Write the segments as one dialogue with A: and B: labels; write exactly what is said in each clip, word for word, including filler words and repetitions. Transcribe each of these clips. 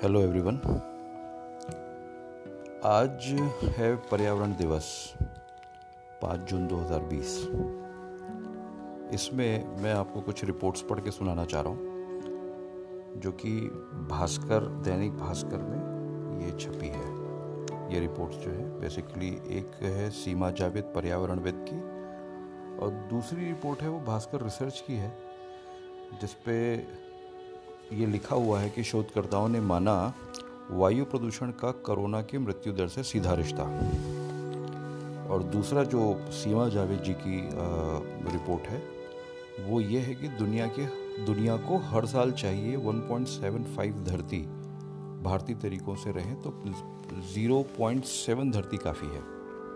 A: Hello everyone. आज है पर्यावरण दिवस पाँच जून दो हज़ार बीस। इसमें मैं आपको कुछ रिपोर्ट्स पढ़ के सुनाना चाह रहा हूँ जो कि भास्कर दैनिक भास्कर में ये छपी है। ये रिपोर्ट्स जो है बेसिकली एक है सीमा जावेद पर्यावरणविद की और दूसरी रिपोर्ट है वो भास्कर रिसर्च की है, जिसपे ये लिखा हुआ है कि शोधकर्ताओं ने माना वायु प्रदूषण का कोरोना की मृत्यु दर से सीधा रिश्ता। और दूसरा जो सीमा जावेद जी की रिपोर्ट है वो ये है कि दुनिया के दुनिया को हर साल चाहिए एक पॉइंट सात पाँच धरती भारतीय तरीकों से रहें तो ज़ीरो पॉइंट सात धरती काफ़ी है।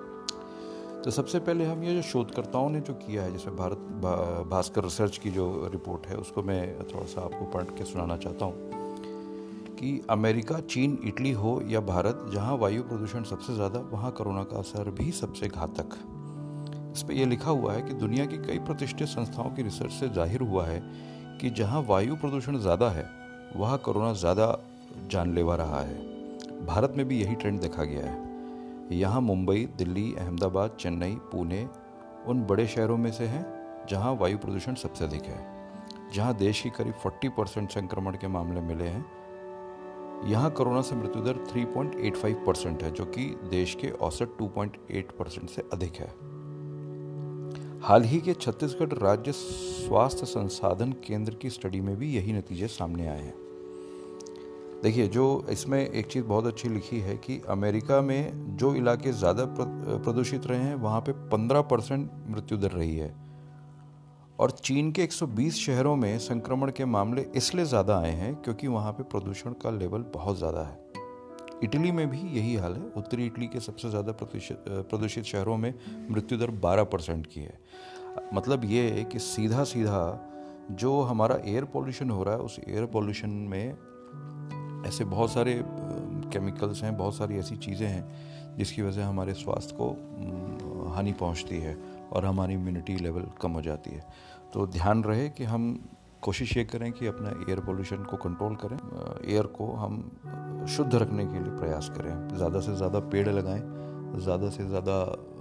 A: तो सबसे पहले हम ये जो शोधकर्ताओं ने जो किया है, जिसमें भारत भा, भास्कर रिसर्च की जो रिपोर्ट है उसको मैं थोड़ा सा आपको पढ़ के सुनाना चाहता हूँ कि अमेरिका, चीन, इटली हो या भारत, जहाँ वायु प्रदूषण सबसे ज़्यादा वहाँ कोरोना का असर भी सबसे घातक। इस पर यह लिखा हुआ है कि दुनिया की कई प्रतिष्ठित संस्थाओं की रिसर्च से जाहिर हुआ है कि जहाँ वायु प्रदूषण ज़्यादा है वहाँ कोरोना ज़्यादा जानलेवा रहा है। भारत में भी यही ट्रेंड देखा गया है। यहाँ मुंबई, दिल्ली, अहमदाबाद, चेन्नई, पुणे उन बड़े शहरों में से हैं जहाँ वायु प्रदूषण सबसे अधिक है। जहाँ देश की करीब चालीस परसेंट संक्रमण के मामले मिले हैं, यहाँ कोरोना से मृत्यु दर तीन पॉइंट आठ पाँच परसेंट है, जो कि देश के औसत दो पॉइंट आठ परसेंट से अधिक है। हाल ही के छत्तीसगढ़ राज्य स्वास्थ्य संसाधन केंद्र की स्टडी में भी यही नतीजे सामने आए हैं। देखिए, जो इसमें एक चीज़ बहुत अच्छी लिखी है कि अमेरिका में जो इलाके ज़्यादा प्रदूषित रहे हैं वहाँ पे पंद्रह परसेंट मृत्यु दर रही है और चीन के एक सौ बीस शहरों में संक्रमण के मामले इसलिए ज़्यादा आए हैं क्योंकि वहाँ पे प्रदूषण का लेवल बहुत ज़्यादा है। इटली में भी यही हाल है। उत्तरी इटली के सबसे ज़्यादा प्रदूषित शहरों में मृत्यु दर बारह परसेंट की है। मतलब ये है कि सीधा सीधा जो हमारा एयर पॉल्यूशन हो रहा है, उस एयर पॉल्यूशन में ऐसे बहुत सारे केमिकल्स हैं, बहुत सारी ऐसी चीज़ें हैं जिसकी वजह से हमारे स्वास्थ्य को हानि पहुंचती है और हमारी इम्यूनिटी लेवल कम हो जाती है। तो ध्यान रहे कि हम कोशिश ये करें कि अपना एयर पोल्यूशन को कंट्रोल करें, एयर को हम शुद्ध रखने के लिए प्रयास करें। ज़्यादा से ज़्यादा पेड़ लगाएं, ज़्यादा से ज़्यादा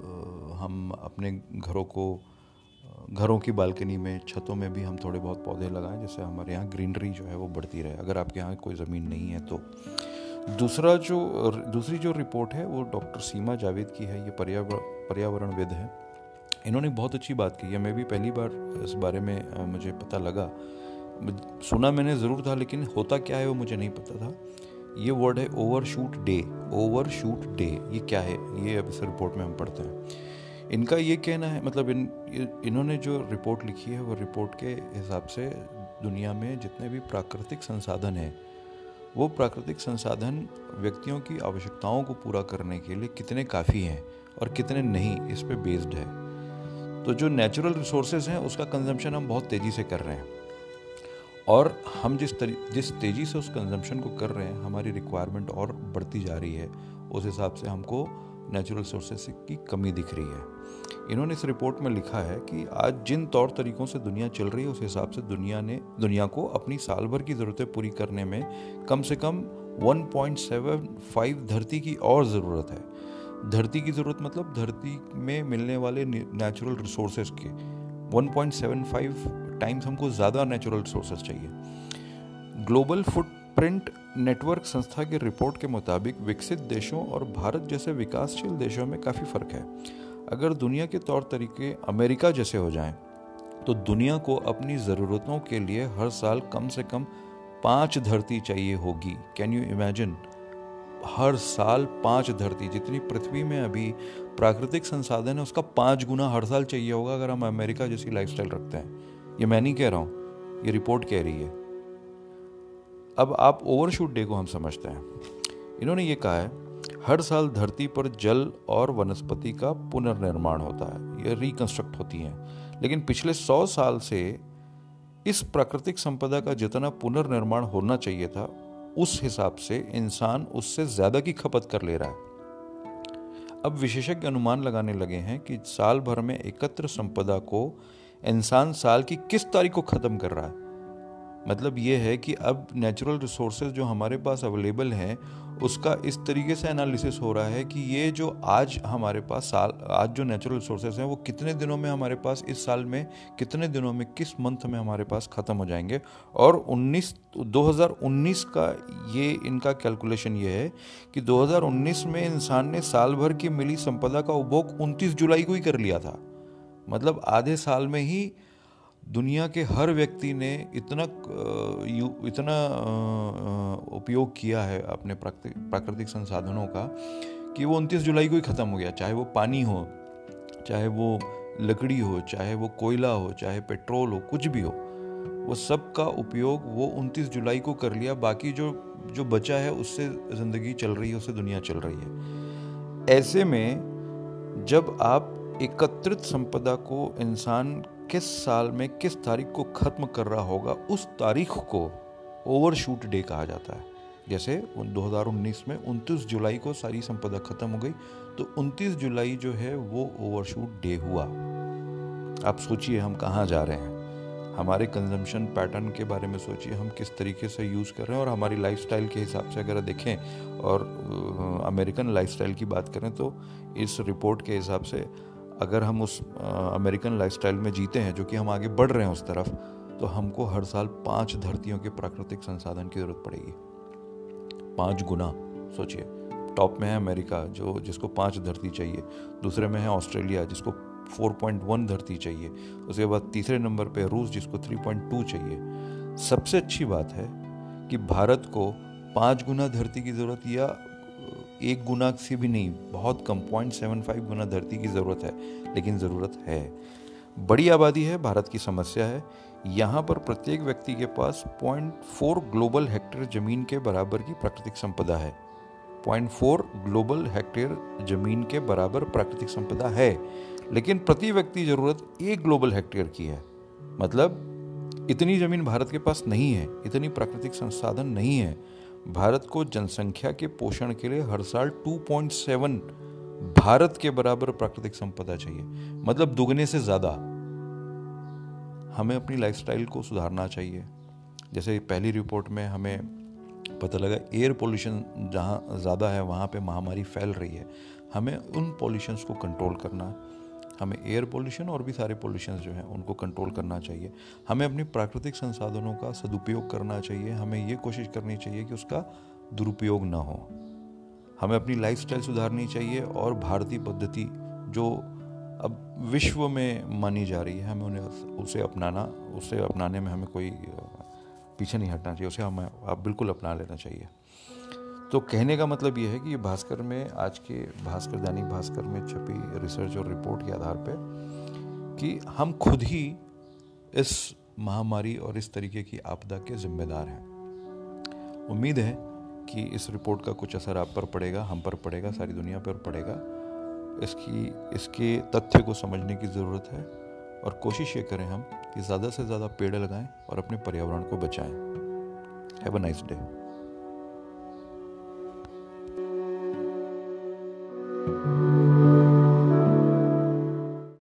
A: हम अपने घरों को घरों की बालकनी में, छतों में भी हम थोड़े बहुत पौधे लगाएं, जिससे हमारे यहाँ ग्रीनरी जो है वो बढ़ती रहे, अगर आपके यहाँ कोई ज़मीन नहीं है तो। दूसरा जो दूसरी जो रिपोर्ट है वो डॉक्टर सीमा जावेद की है। ये पर्यावरण पर्यावरणविद है। इन्होंने बहुत अच्छी बात की है। मैं भी पहली बार इस बारे में मुझे पता लगा, सुना मैंने ज़रूर था, लेकिन होता क्या है वो मुझे नहीं पता था। ये वर्ड है ओवरशूट डे। ओवरशूट डे ये क्या है, ये अब इस रिपोर्ट में हम पढ़ते हैं। इनका ये कहना है, मतलब इन इन्होंने जो रिपोर्ट लिखी है वो रिपोर्ट के हिसाब से दुनिया में जितने भी प्राकृतिक संसाधन हैं, वो प्राकृतिक संसाधन व्यक्तियों की आवश्यकताओं को पूरा करने के लिए कितने काफ़ी हैं और कितने नहीं, इस पे बेस्ड है। तो जो नेचुरल रिसोर्सेज हैं उसका कंजम्पशन हम बहुत तेज़ी से कर रहे हैं और हम जिस जिस तेज़ी से उस कंजम्पशन को कर रहे हैं, हमारी रिक्वायरमेंट और बढ़ती जा रही है। उस हिसाब से हमको नेचुरल रिसोर्सेज की कमी दिख रही है। इन्होंने इस रिपोर्ट में लिखा है कि आज जिन तौर तरीकों से दुनिया चल रही है, उस हिसाब से दुनिया ने दुनिया को अपनी साल भर की ज़रूरतें पूरी करने में कम से कम एक पॉइंट सात पाँच धरती की और ज़रूरत है। धरती की ज़रूरत मतलब धरती में मिलने वाले नेचुरल रिसोर्सेज के एक पॉइंट सात पाँच टाइम्स हमको ज़्यादा नेचुरल रिसोर्सेज चाहिए। ग्लोबल फुटप्रिंट नेटवर्क संस्था की रिपोर्ट के मुताबिक विकसित देशों और भारत जैसे विकासशील देशों में काफ़ी फ़र्क है। अगर दुनिया के तौर तरीके अमेरिका जैसे हो जाएं, तो दुनिया को अपनी ज़रूरतों के लिए हर साल कम से कम पाँच धरती चाहिए होगी। Can you imagine? हर साल पाँच धरती, जितनी पृथ्वी में अभी प्राकृतिक संसाधन है उसका पाँच गुना हर साल चाहिए होगा अगर हम अमेरिका जैसी लाइफस्टाइल रखते हैं। ये मैं नहीं कह रहा हूँ, ये रिपोर्ट कह रही है। अब आप ओवरशूट डे को हम समझते हैं। इन्होंने ये कहा है, हर साल धरती पर जल और वनस्पति का पुनर्निर्माण होता है, ये रिकंस्ट्रक्ट होती हैं। लेकिन पिछले सौ साल से इस प्राकृतिक संपदा का जितना पुनर्निर्माण होना चाहिए था, उस हिसाब से इंसान उससे ज़्यादा की खपत कर ले रहा है। अब विशेषज्ञ अनुमान लगाने लगे हैं कि साल भर में एकत्र संपदा को इंसान साल की किस तारीख को ख़त्म कर रहा है। मतलब ये है कि अब नेचुरल रिसोर्सेज जो हमारे पास अवेलेबल हैं उसका इस तरीके से एनालिसिस हो रहा है कि ये जो आज हमारे पास साल आज जो नेचुरल रिसोर्सेज हैं वो कितने दिनों में हमारे पास, इस साल में कितने दिनों में, किस मंथ में हमारे पास ख़त्म हो जाएंगे। और उन्नीस दो हज़ार उन्नीस का ये इनका कैलकुलेशन ये है कि दो हज़ार उन्नीस में इंसान ने साल भर की मिली संपदा का उपभोग उनतीस जुलाई को ही कर लिया था। मतलब आधे साल में ही दुनिया के हर व्यक्ति ने इतना इतना उपयोग किया है अपने प्राकृतिक संसाधनों का कि वो उनतीस जुलाई को ही ख़त्म हो गया। चाहे वो पानी हो, चाहे वो लकड़ी हो, चाहे वो कोयला हो, चाहे पेट्रोल हो, कुछ भी हो, वो सब का उपयोग वो उनतीस जुलाई को कर लिया। बाकी जो जो बचा है उससे ज़िंदगी चल रही है, उससे दुनिया चल रही है। ऐसे में जब आप एकत्रित संपदा को इंसान किस साल में किस तारीख को ख़त्म कर रहा होगा, उस तारीख को ओवरशूट डे कहा जाता है। जैसे दो हज़ार उन्नीस में उनतीस जुलाई को सारी संपदा ख़त्म हो गई, तो उनतीस जुलाई जो है वो ओवरशूट डे हुआ। आप सोचिए हम कहाँ जा रहे हैं, हमारे कंजम्पशन पैटर्न के बारे में सोचिए, हम किस तरीके से यूज़ कर रहे हैं। और हमारी लाइफस्टाइल के हिसाब से अगर देखें और अमेरिकन लाइफस्टाइल की बात करें तो इस रिपोर्ट के हिसाब से अगर हम उस अमेरिकन लाइफस्टाइल में जीते हैं, जो कि हम आगे बढ़ रहे हैं उस तरफ, तो हमको हर साल पांच धरतियों के प्राकृतिक संसाधन की ज़रूरत पड़ेगी। पांच गुना सोचिए। टॉप में है अमेरिका जो जिसको पांच धरती चाहिए, दूसरे में है ऑस्ट्रेलिया जिसको चार पॉइंट एक धरती चाहिए, उसके बाद तीसरे नंबर पे रूस जिसको तीन पॉइंट दो चाहिए। सबसे अच्छी बात है कि भारत को पाँच गुना धरती की ज़रूरत या एक गुना से भी नहीं, बहुत कम पॉइंट सेवन फाइव गुना धरती की ज़रूरत है, लेकिन ज़रूरत है। बड़ी आबादी है, भारत की समस्या है। यहाँ पर प्रत्येक व्यक्ति के पास पॉइंट फोर ग्लोबल हेक्टेयर ज़मीन के बराबर की प्राकृतिक संपदा है। पॉइंट फोर ग्लोबल हेक्टेयर ज़मीन के बराबर प्राकृतिक संपदा है, लेकिन प्रति व्यक्ति ज़रूरत एक ग्लोबल हेक्टेयर की है। मतलब इतनी ज़मीन भारत के पास नहीं है, इतनी प्राकृतिक संसाधन नहीं है। भारत को जनसंख्या के पोषण के लिए हर साल दो पॉइंट सात भारत के बराबर प्राकृतिक संपदा चाहिए, मतलब दुगने से ज़्यादा। हमें अपनी लाइफस्टाइल को सुधारना चाहिए। जैसे पहली रिपोर्ट में हमें पता लगा एयर पोल्यूशन जहाँ ज़्यादा है वहाँ पे महामारी फैल रही है। हमें उन पोल्यूशंस को कंट्रोल करना है। हमें एयर पोल्यूशन और भी सारे पोल्यूशंस जो हैं उनको कंट्रोल करना चाहिए। हमें अपनी प्राकृतिक संसाधनों का सदुपयोग करना चाहिए। हमें ये कोशिश करनी चाहिए कि उसका दुरुपयोग ना हो। हमें अपनी लाइफस्टाइल सुधारनी चाहिए और भारतीय पद्धति जो अब विश्व में मानी जा रही है, हमें उन्हें उसे अपनाना उसे अपनाने में हमें कोई पीछे नहीं हटना चाहिए। उसे हमें आप बिल्कुल अपना लेना चाहिए। तो कहने का मतलब ये है कि ये भास्कर में, आज के भास्कर दैनिक भास्कर में छपी रिसर्च और रिपोर्ट के आधार पे कि हम खुद ही इस महामारी और इस तरीके की आपदा के जिम्मेदार हैं। उम्मीद है कि इस रिपोर्ट का कुछ असर आप पर पड़ेगा, हम पर पड़ेगा, सारी दुनिया पर पड़ेगा। इसकी इसके तथ्य को समझने की ज़रूरत है और कोशिश ये करें हम कि ज़्यादा से ज़्यादा पेड़ लगाएं और अपने पर्यावरण को बचाएं। Have a nice day.